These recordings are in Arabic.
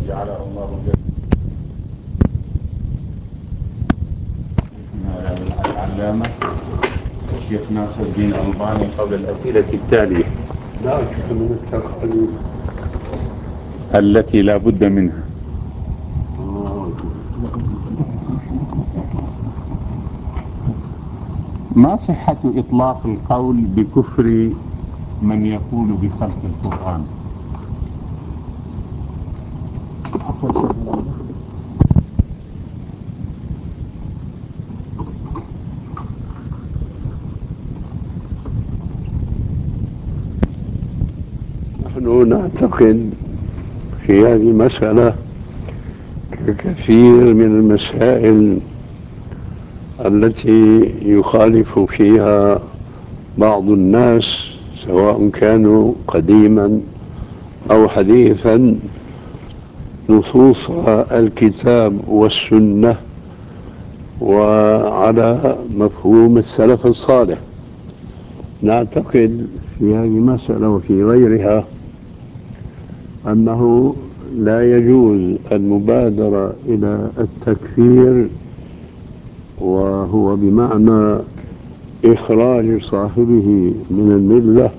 جعله الله العلامة الشيخ ناصر الدين الألباني قبل الأسئلة التالية من التقاليد التي لا بد منها. ما صحة إطلاق القول بكفر من يقول بخلق القرآن؟ نحن نعتقد في هذه المسألة ككثير من المسائل التي يخالف فيها بعض الناس سواء كانوا قديما أو حديثا نصوص الكتاب والسنة وعلى مفهوم السلف الصالح. نعتقد في هذه المسألة وفي غيرها أنه لا يجوز المبادرة إلى التكفير، وهو بمعنى إخراج صاحبه من الملة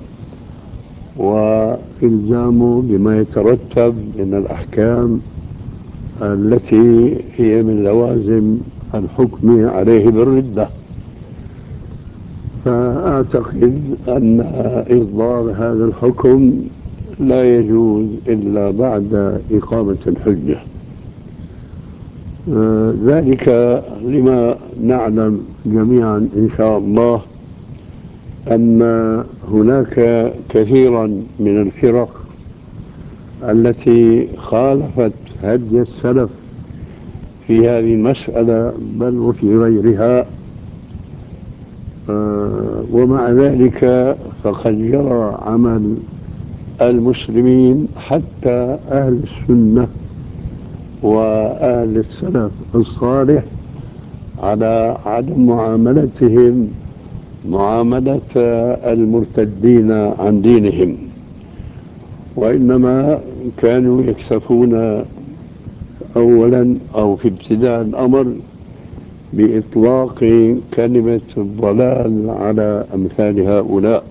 وإلزامه بما يترتب من الأحكام التي هي من لوازم الحكم عليه بالردة. فأعتقد أن إصدار هذا الحكم لا يجوز إلا بعد إقامة الحجة. ذلك لما نعلم جميعا إن شاء الله أن هناك كثيرا من الفرق التي خالفت هدي السلف في هذه المسألة بل وفي غيرها، ومع ذلك فقد جرى عمل المسلمين حتى أهل السنة وأهل السلف الصالح على عدم معاملتهم معاملة المرتدين عن دينهم، وإنما كانوا يكتفون أولا أو في ابتداء الأمر بإطلاق كلمة الضلال على أمثال هؤلاء.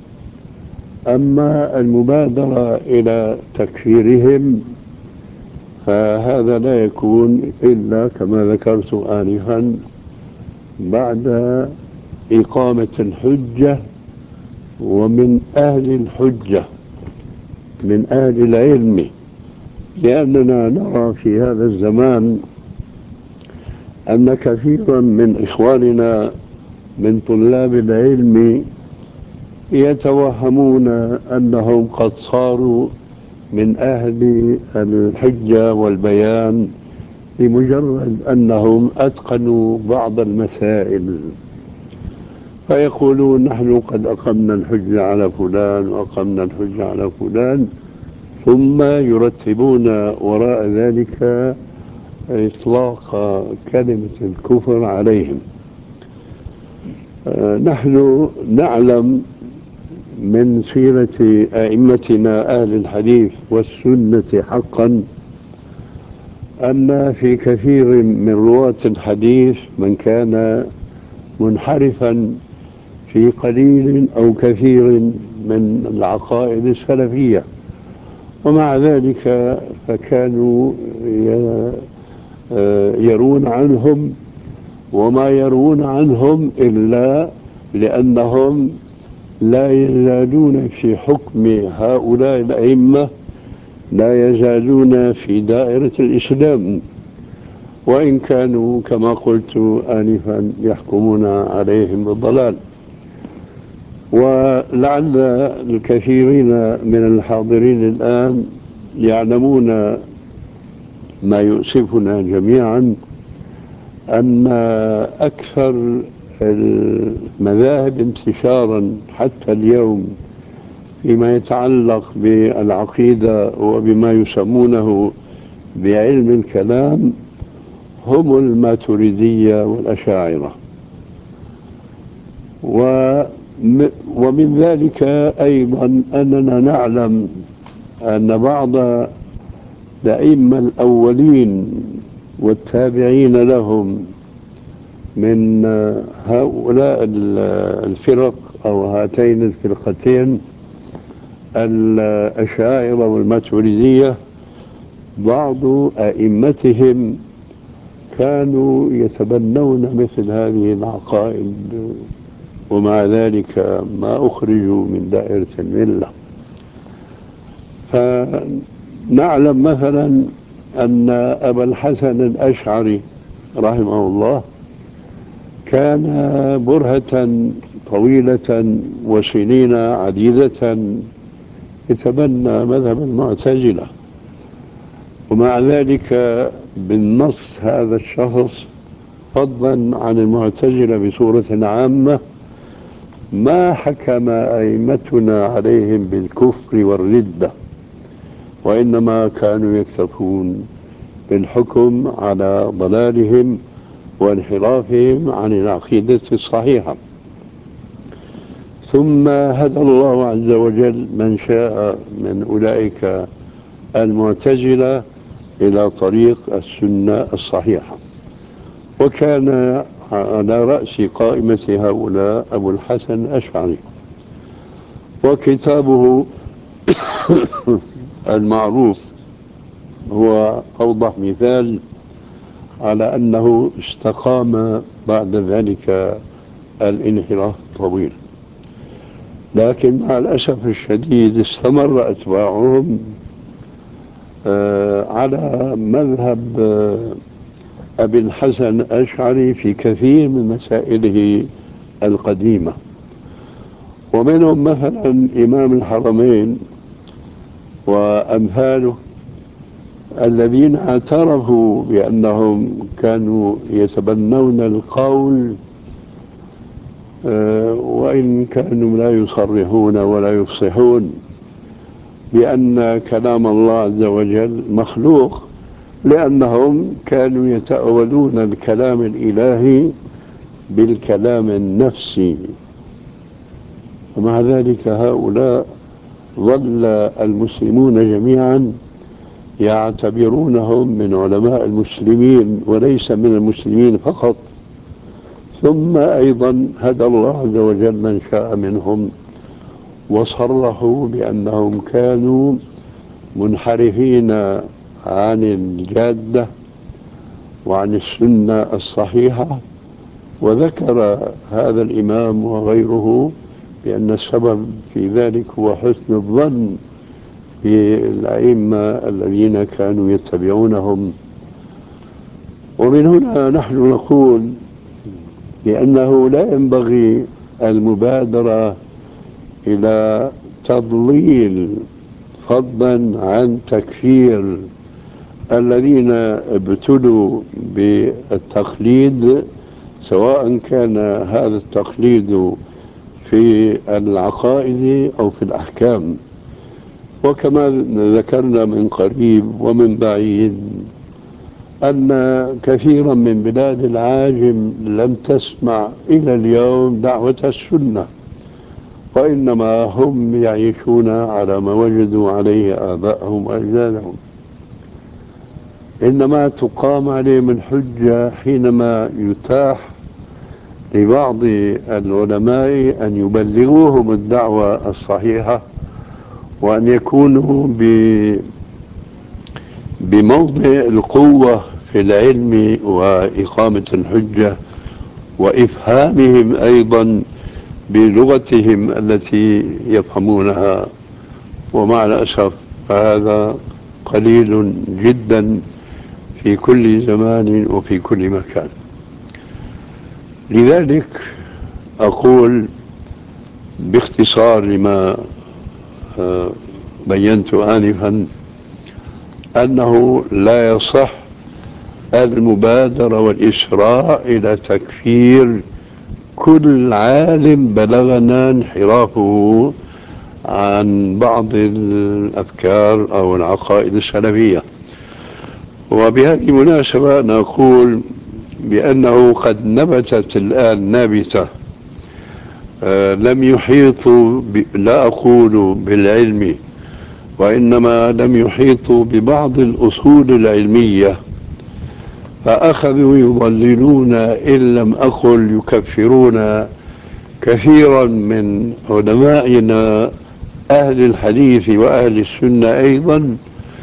أما المبادرة إلى تكفيرهم فهذا لا يكون إلا كما ذكرت آنفا بعد إقامة الحجة ومن أهل الحجة من أهل العلم، لأننا نرى في هذا الزمان أن كثيرا من إخواننا من طلاب العلم يتوهمون أنهم قد صاروا من أهل الحجة والبيان لمجرد أنهم أتقنوا بعض المسائل، فيقولون نحن قد أقمنا الحجة على فلان وأقمنا الحجة على فلان، ثم يرتبون وراء ذلك إطلاق كلمة الكفر عليهم. نحن نعلم من سيرة أئمتنا أهل الحديث والسنة حقا أن في كثير من رواة الحديث من كان منحرفا في قليل أو كثير من العقائد السلفية، ومع ذلك فكانوا يرون عنهم وما يرون عنهم إلا لأنهم لا يزالون في حكم هؤلاء الأئمة، لا يزالون في دائرة الإسلام، وإن كانوا كما قلت آنفا يحكمون عليهم بالضلال. ولعل الكثيرين من الحاضرين الآن يعلمون ما يؤسفنا جميعا أن أكثر المذاهب انتشارا حتى اليوم فيما يتعلق بالعقيدة وبما يسمونه بعلم الكلام هم الماتريدية والأشاعرة، ومن ذلك أيضا أننا نعلم أن بعض الأئمة الأولين والتابعين لهم من هؤلاء الفرق أو هاتين الفرقتين الأشاعرة والماتريدية، بعض أئمتهم كانوا يتبنون مثل هذه العقائد، ومع ذلك ما أخرجوا من دائرة الملة. فنعلم مثلا أن أبا الحسن الأشعري رحمه الله كان برهة طويلة وسنين عديدة يتبنى مذهب المعتزلة، ومع ذلك بالنص هذا الشخص فضلا عن المعتزلة بصورة عامة ما حكم أئمتنا عليهم بالكفر والردة، وإنما كانوا يكتفون بالحكم على ضلالهم وانحرافهم عن العقيدة الصحيحة. ثم هدى الله عز وجل من شاء من أولئك المعتزلة إلى طريق السنة الصحيحة، وكان على رأس قائمة هؤلاء أبو الحسن الأشعري، وكتابه المعروف هو أوضح مثال على أنه استقام بعد ذلك الانحراف الطويل. لكن مع الأسف الشديد استمر أتباعهم على مذهب أبي الحسن الأشعري في كثير من مسائله القديمة، ومنهم مثلا إمام الحرمين وأمثاله الذين اعترفوا بأنهم كانوا يتبنون القول وإن كانوا لا يصرحون ولا يفصحون بأن كلام الله عز وجل مخلوق، لأنهم كانوا يتأولون الكلام الإلهي بالكلام النفسي. ومع ذلك هؤلاء ظل المسلمون جميعا يعتبرونهم من علماء المسلمين وليس من المسلمين فقط. ثم أيضا هدى الله عز وجل من شاء منهم وصرحوا بأنهم كانوا منحرفين عن الجادة وعن السنة الصحيحة. وذكر هذا الإمام وغيره بأن السبب في ذلك هو حسن الظن بالأئمة الذين كانوا يتبعونهم. ومن هنا نحن نقول بأنه لا ينبغي المبادرة إلى تضليل فضلا عن تكفير الذين ابتلوا بالتقليد، سواء كان هذا التقليد في العقائد أو في الأحكام. وكما ذكرنا من قريب ومن بعيد أن كثيرا من بلاد العاجم لم تسمع إلى اليوم دعوة السنة، وإنما هم يعيشون على ما وجدوا عليه آباءهم وأجدادهم. إنما تقام عليهم الحجة حينما يتاح لبعض العلماء أن يبلغوهم الدعوة الصحيحة وأن يكونوا بموضع القوة في العلم وإقامة الحجة وإفهامهم أيضا بلغتهم التي يفهمونها. ومع الأسف هذا قليل جدا في كل زمان وفي كل مكان. لذلك أقول باختصار لما بينت آنفا أنه لا يصح المبادرة والإسراع إلى تكفير كل عالم بلغنا انحرافه عن بعض الأفكار أو العقائد السلفية. وبهذه المناسبة نقول بأنه قد نبتت الآن نابتة لم يحيطوا لا أقول بالعلم وإنما لم يحيطوا ببعض الأصول العلمية، فأخذوا يضللون إن لم أقل يكفرون كثيرا من علمائنا أهل الحديث وأهل السنة أيضا،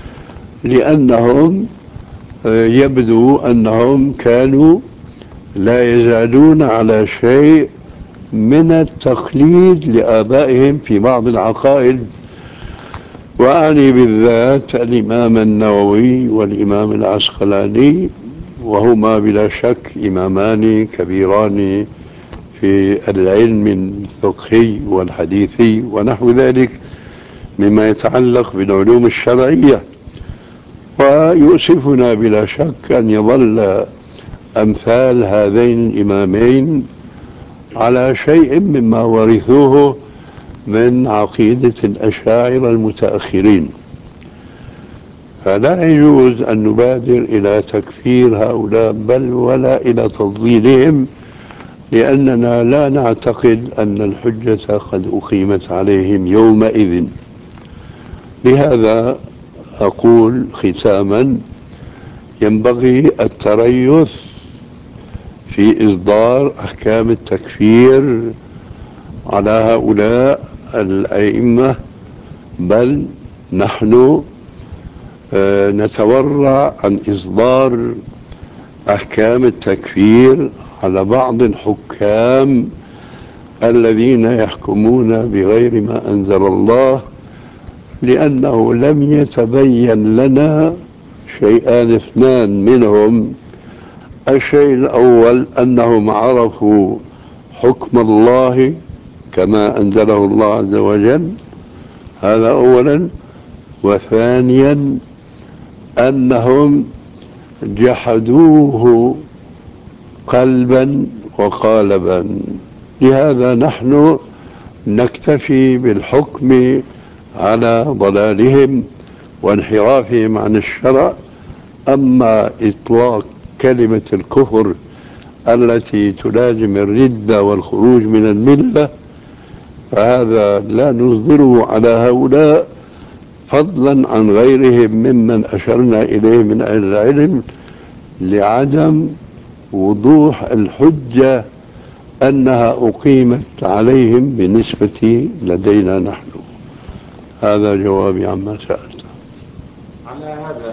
لأنهم يبدو أنهم كانوا لا يزالون على شيء من التقليد لآبائهم في بعض العقائد، وأعني بالذات الإمام النووي والإمام العسقلاني، وهما بلا شك إمامان كبيران في العلم الفقهي والحديثي ونحو ذلك مما يتعلق بالعلوم الشرعية. ويؤسفنا بلا شك أن يظل أمثال هذين الإمامين على شيء مما ورثوه من عقيدة الأشاعرة المتأخرين، فلا يجوز أن نبادر إلى تكفير هؤلاء بل ولا إلى تضليلهم، لأننا لا نعتقد أن الحجة قد أقيمت عليهم يومئذ. لهذا أقول ختاما: ينبغي التريث في إصدار أحكام التكفير على هؤلاء الأئمة، بل نحن نتورع عن إصدار أحكام التكفير على بعض الحكام الذين يحكمون بغير ما أنزل الله، لأنه لم يتبين لنا شيئان اثنان منهم. الشيء الأول أنهم عرفوا حكم الله كما أنزله الله عز وجل، هذا أولا. وثانيا أنهم جحدوه قلبا وقالبا. لهذا نحن نكتفي بالحكم على ضلالهم وانحرافهم عن الشرع. أما إطلاق كلمة الكفر التي تلازم الردة والخروج من الملة فهذا لا نصدره على هؤلاء، فضلا عن غيرهم ممن أشرنا إليه من أهل العلم، لعدم وضوح الحجة أنها أقيمت عليهم بالنسبة لدينا نحن. هذا جوابي عما سألت. على هذا